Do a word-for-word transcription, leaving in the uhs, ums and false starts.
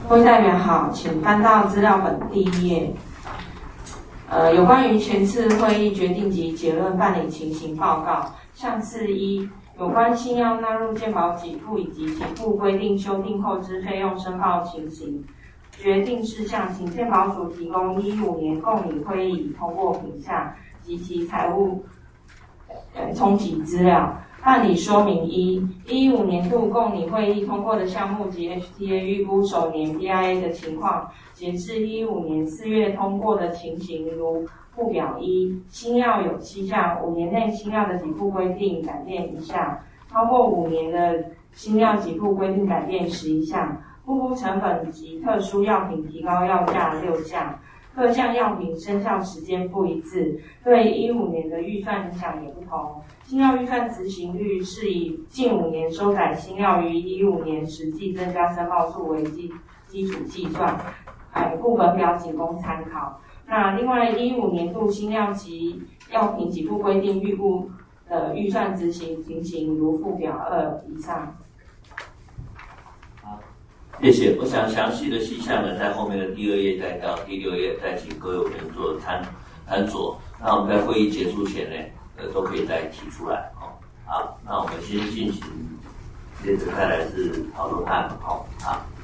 各位代表好，请翻到资料本第一页。呃，有关于前次会议决定及结论办理情形报告，项次一，有关新药纳入健保给付以及给付规定修订后之费用申报情形。决定事项，请健保署提供一五年共理会议已通过品项及其财务呃冲击资料。办理说明一，一五年度共理会议通过的项目及 H T A 预估首年 B I A 的情况，截至一五年四月通过的情形如附表一，新药有七项，五年内新药的给付规定改变一项，超过五年的新药给付规定改变十一项，不估成本及特殊药品提高药价六项。各项药品生效时间不一致，对一五年的预算影响也不同。新药预算执行率是以近五年收载新药于一五年实际增加申报数为基基础计算，哎，故本表仅供参考。那另外一五年度新药及药品给付规定预估的预算执行情形如附表二以上。 谢谢。我想详细的细项呢，在后面的第二页再到第六页，再请各位委员做参参酌。那我们在会议结束前呢，呃，都可以再提出来。哦，好，那我们先进行，接着再来是讨论案。好，好。